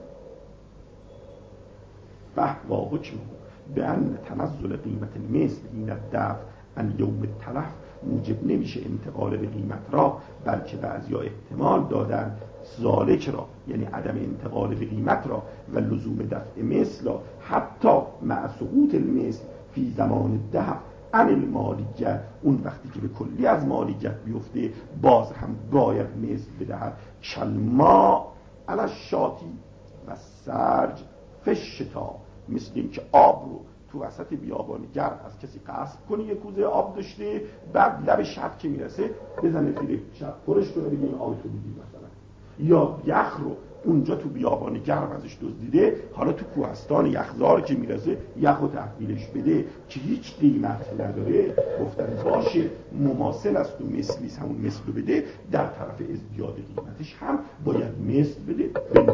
فهوا حکم به ان تنزل قیمت مثل این الدفع ان یوم التلف موجب نمیشه انتقال به قیمت را، بلکه بعضیا احتمال دادن ذالک را، یعنی عدم انتقال به قیمت را و لزوم دفع مثل را، حتی مع سقوط المثل فی زمان الدفع عن المالکیت، اون وقتی که به کلی از مالکیت بیفته باز هم باید مثل بدهد. کلما علی الشاتی و سرج فی الشتاء، مثل این که آب رو تو وسط بیابان گرم از کسی قصب کنی، یه کوزه آب داشته، بعد لب شب که میرسه بزنه زیر شب پرش کنه بگه این آب تو دیدی مثلا، یا یخ رو اونجا تو بیابان گرم ازش دزدیده، حالا تو کوهستان یخزار که میرسه یخ رو تحویلش بده که هیچ قیمت نداره، گفتن باشه مماثل است و مثلی همون مثل رو بده، در طرف ازدیاد قیمتش هم باید مثل بده.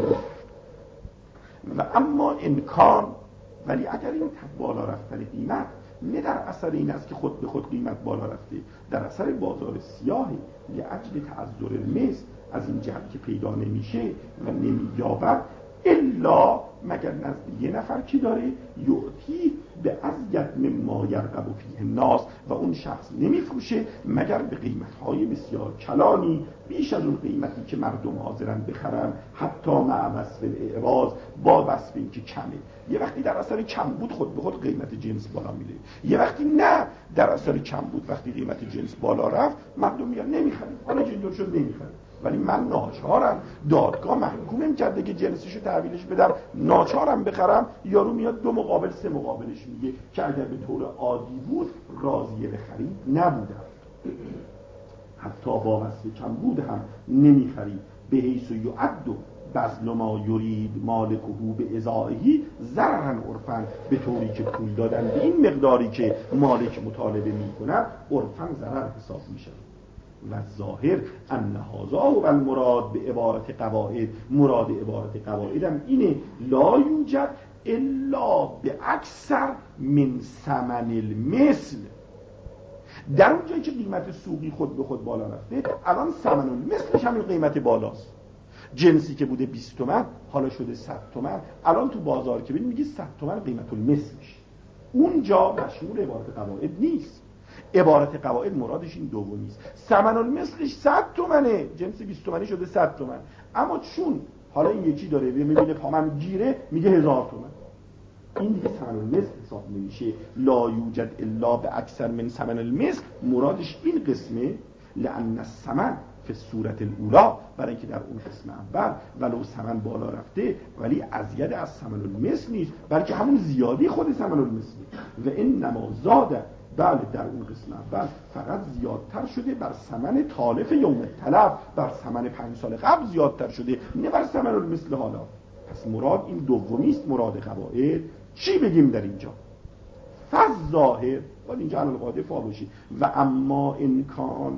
و اما امکان، ولی اگر این بالا رفتن قیمت نه در اثر این است که خود به خود قیمت بالا رفته، در اثر بازار سیاهی لاجل تعذر المثل، از این جهت که پیدا نمیشه و نمییابد الا مگر نزد یه نفر که داره یعطی به ازید مما یرغب فیه الناس، و اون شخص نمیفروشه مگر به قیمت‌های بسیار کلانی، بیش از اون قیمتی که مردم حاضرن بخرن، حتی مع وصف الاعراض، با وصف این که کمه. یه وقتی در اثر کم بود خود به خود قیمت جنس بالا میره، یه وقتی نه در اثر کم بود وقتی قیمت جنس بالا رفت مردم میگن نمیخریم، حالا که اینطور شد نمیخریم، ولی من ناچارم، دادگاه محکومم کرده که جنسشو تحویلش بدم، ناچارم بخرم. یارو میاد 2 مقابل 3 مقابلش میگه که اگر به طور عادی بود راضیه به خرید نبودم، حتی با وصف کم بود هم نمیخرید. به حیث یعد بذل ما یرید مالکه به ازائهی ضررا عرفا، به طوری که پول دادن به این مقداری که مالک مطالبه میکنه عرفا ضرر حساب میشه. و ظاهر ان هذا و المراد به عبارت قواعد، مراد عبارت قواعد هم اینه لا یوجد الا به اکثر من ثمن المثل. در اون جایی که قیمت سوقی خود به خود بالا رفته، الان ثمن المثلش همین قیمت بالاست. جنسی که بوده 20 تومن حالا شده 100 تومن، الان تو بازار که ببین میگه 100 تومن قیمت المثلش. اونجا مشمول عبارت قواعد نیست. عبارت قواعد مرادش این دومی است. ثمن المثلش 100 تومنه، جنس 20 تومنی شده 100 تومن، اما چون حالا این یکی داره میبینه پامن گیره میگه 1000 تومن، این دیگه ثمن المثل حساب نمیشه. لا یوجد الا به اکثر من ثمن المثل، مرادش این قسمه. لان الثمن فی صورت الاولا، برای اینکه در اون قسم اول ولو ثمن بالا رفته ولی ازید از ثمن المثل نیست، بلکه همون زیادی خود ثمن المثل. و انما زاد، بله در اون قسم اول فقط زیادتر شده بر ثمن تالف یوم الطلب، بر ثمن 5 سال قبل زیادتر شده، نه بر ثمن المثل حالا. پس مراد این دومی است، مراد قواعد. چی بگیم در اینجا؟ فالظاهر، باید اینجا علل قاعده فا باشی. و اما امکان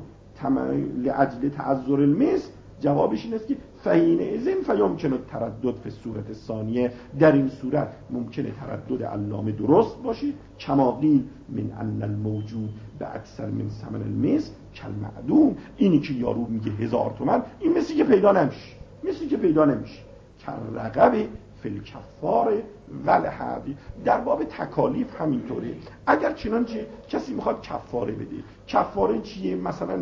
لاجل تعذر المثل، جوابش این است که فحین اذن فیمکن التردد فی صورت ثانیه، در این صورت ممکنه تردد علامه درست باشی. کما قیل من ان الموجود به اکثر من ثمن المثل کالمعدوم، اینی که یارو میگه 1000 تومن این مثلی که پیدا نمیشه، مثلی که پیدا نمیشه. کالرقب فی الکفار والهدی، در باب تکالیف همینطوره. اگر چنانچه کسی میخواد کفاره بده، کفاره چیه؟ مثلا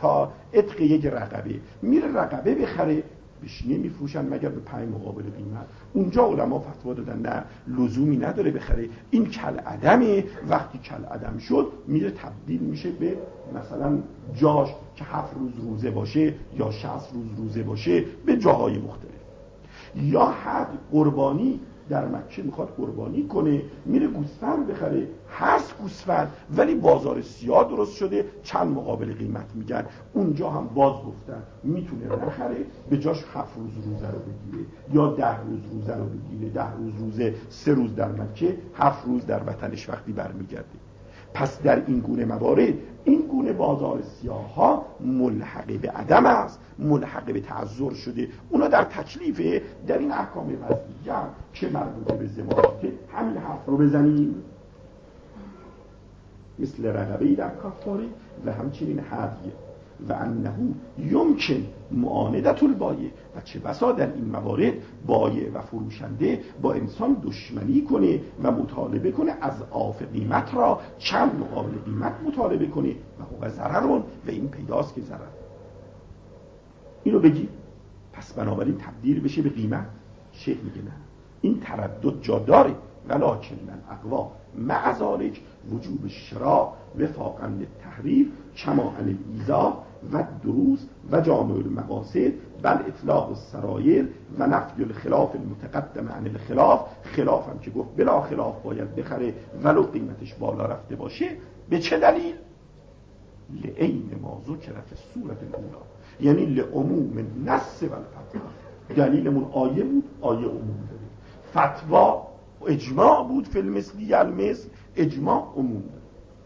عتق یک رقبه، میره رقبه بخره، بهش نمیفروشن مگر به 5 مقابل قیمت. اونجا علما فتوا دادن نه، لزومی نداره بخره، این کالعدمه. وقتی کالعدم شد میره تبدیل میشه به مثلا جاش که 7 روز روزه باشه یا 60 روز روزه باشه، به جاهای مختلف. یا حد قربانی، در مکه میخواد قربانی کنه، میره گوسفند بخره، هست گوسفند ولی بازار سیاه درست شده، چند مقابل قیمت میگن. اونجا هم باز گفتن میتونه نخره، به جاش 7 روز روزه رو بگیره یا 10 روز روزه رو بگیره. 10 روز روزه، 3 روز در مکه، 7 روز در وطنش وقتی برمیگرده. پس در این گونه موارد، این گونه بازار سیاه ها ملحق به عدم است، ملحق به تعذر شده. اونا در تکلیفه. در این احکام وضعیه که مربوطه به زماناته همین حرف رو بزنیم، مثل رقبه‌ای در کفاره و همچنین هدیه. و انه یمکن معاندت البایع، و چه بسا در این موارد بایع و فروشنده با انسان دشمنی کنه و مطالبه کنه از اضعاف قیمت را، چند مقابل قیمت مطالبه کنه و هو ضررون، و این پیداست که ضرر. اینو بگی پس بنابراین تبدیل بشه به قیمت. شیخ میگه نه، این تردد جا داره، ولکن الاقوا مع ذلک وجوب الشراء وفاقا للتحریر کما عن الایذاء و دروس و جامع المقاصد بل اطلاق السرایر و نفی الخلاف المتقدم عن الخلاف. خلاف هم که گفت بلا خلاف باید بخره ولو قیمتش بالا رفته باشه. به چه دلیل؟ لعین ما ذکر فی الصورة الاولی، یعنی لعموم النص و الفتوا. دلیلمون آیه بود، آیه عموم داره. فتوا اجماع بود فی المثلی المثل، اجماع عموم داره.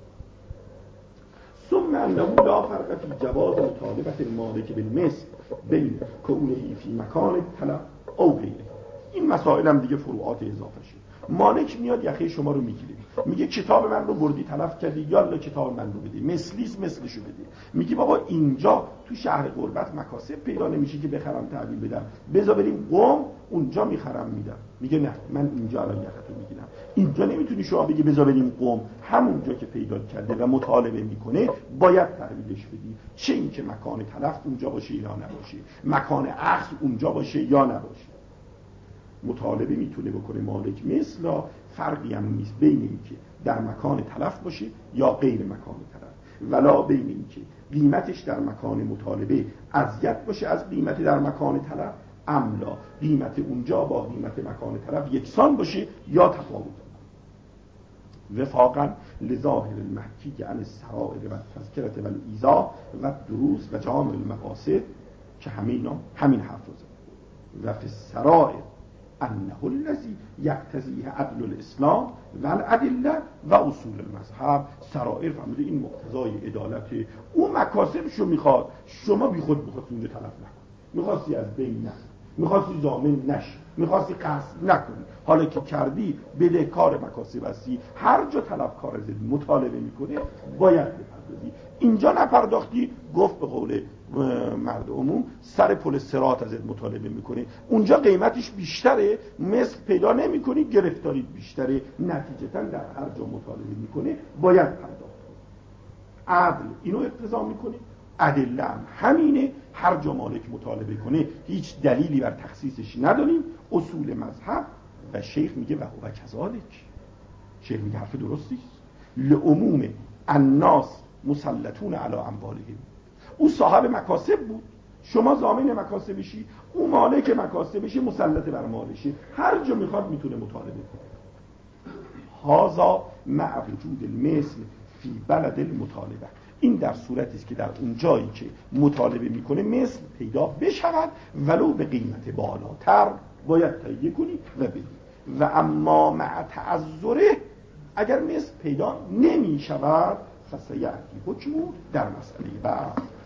ثم انه لا فرق فی جواز مطالبت المالک بالمثل بین کونه فی مکان طلب او غیره. این مسائل هم دیگه فروعات اضافه شد. مالک میاد یخه شما رو میگیره، میگه کتاب من رو بردی تلف کردی، یالا کتاب من رو بده، مثلیس مثلشو بده. میگی بابا اینجا تو شهر قربت مکاسب پیدا نمیشه که بخرم تحویل بدم، بذار بریم قم اونجا میخرم میدم. میگه نه، من اینجا الان یختو میگیرم. اینجا نمیتونی شما بگی بذار بریم قم، همونجا که پیدا کرده و مطالبه میکنه باید تحویلش بدی، چه این که مکان تلف اونجا باشه یا نباشه، مکان اخذ اونجا باشه یا نباشه. مطالبه میتونه بکنه مالک مثلا، فرقی هم نیست بین این که در مکان تلف باشه یا غیر مکان تلف، ولا بین این که قیمتش در مکان مطالبه ازید باشه از قیمت در مکان تلف، املا قیمت اونجا با قیمت مکان تلف یکسان باشه یا تفاوت. وفاقا لظاهر المحکی عن السرائر و تذکرت و الایذاء و دروس و جامع المقاصد، که همین حرف رو زد. و فی السرائر انه الذی یقتضیه عدل الاسلام و الادله و اصول المذهب. سرائر فهمیده این مقتضای عدالت اون مکاسبشو میخواد، شما بی خود بخواد اونجا طلب نکن، میخواستی از بین نه، میخواستی ضامن نشی، میخواستی قصد نکنی، حالا که کردی بدهکار مکاسب هستی، هر جا طلبکار ازت مطالبه میکنه باید بپردازی. اینجا نپرداختی، گفت به قول مرد عموم سر پل صراط ازت مطالبه میکنه، اونجا قیمتش بیشتره، مثل پیدا نمیکنی، گرفتاری بیشتره، نتیجتا در هر جا مطالبه میکنه باید پرداخت کنی. عدل اینو اقتضا میکنه، ادله هم همینه، هر جا مالک مطالبه کنه هیچ دلیلی بر تخصیصش نداریم. اصول مذهب و شیخ میگه و هو کذالک، شیخ میگه حرف درستیست، لعموم الناس مسلطون علی اموالهم. او صاحب مکاسب بود، شما ضامن مکاسبشی، او مالک مکاسبشی، مسلط بر مالشه، هر جا میخواد میتونه مطالبه کنه. هذا مع وجود المثل فی بلد المطالبه. این در صورتی است که در اون جایی که مطالبه میکنه مثل پیدا بشود، ولو به قیمت بالاتر باید تهیه کنی و بدی. و اما مع تعذره، اگر مثل پیدا نمی شود فسیأتی حکمو در مسئله بعد.